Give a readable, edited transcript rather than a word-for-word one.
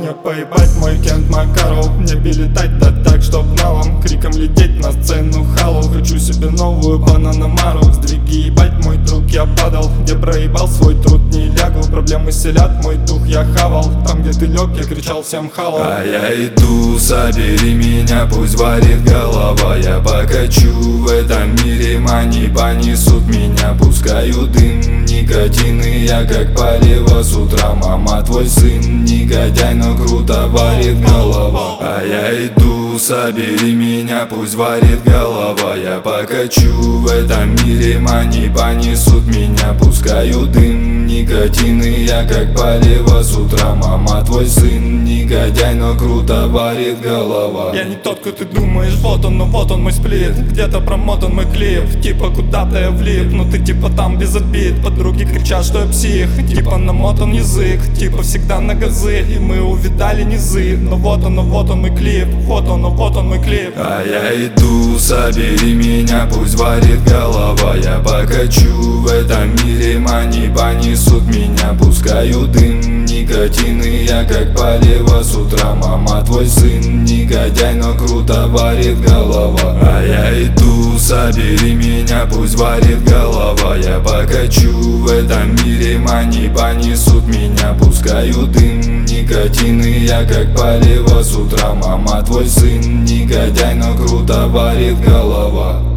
Мне поебать мой Кент Макаров. Мне бы летать да так, чтоб налом криком лететь на сцену халу. Хочу себе новую Панамару. Сдвиги ебать мой друг, я падал. Где проебал свой труд, не лягу. Проблемы селят мой дух, я хавал. Там где ты лег, я кричал всем халу. А я иду, собери меня, пусть варит голова. Я покачу в этом мире, мани понесут меня. Пускаю дым, никотин, и я как палево с утра. Мама, твой сын негодяй, но круто варит голова. А я иду, собери меня, пусть варит голова. Я покачу в этом мире, мани понесут меня. Пускаю дым, никотин, и я как палево с утра. Мама, твой сын негодяй, но круто варит голова. Я не тот, кто ты думаешь, вот он, но вот он мой сплит. Где-то промотан мой клип, типа куда-то я влип. Но ты типа там без обид, подруги кричат, что я псих. Типа намотан язык, типа всегда на газы. И мы увидали низы, но вот он мой клип. Вот он мой клип. А я иду, собери меня, пусть варит голова. Я покачу в этом мире, мани понесут меня. Пускаю дым, никотин, и я как палево с утра. Мама, твой сын негодяй, но круто варит голова. А я иду, собери меня, пусть варит голова. Я покачу в этом мире, мани понесут меня. Пускаю дым, никотин, и я как палево с утра. Мама, твой сын негодяй, но круто варит голова.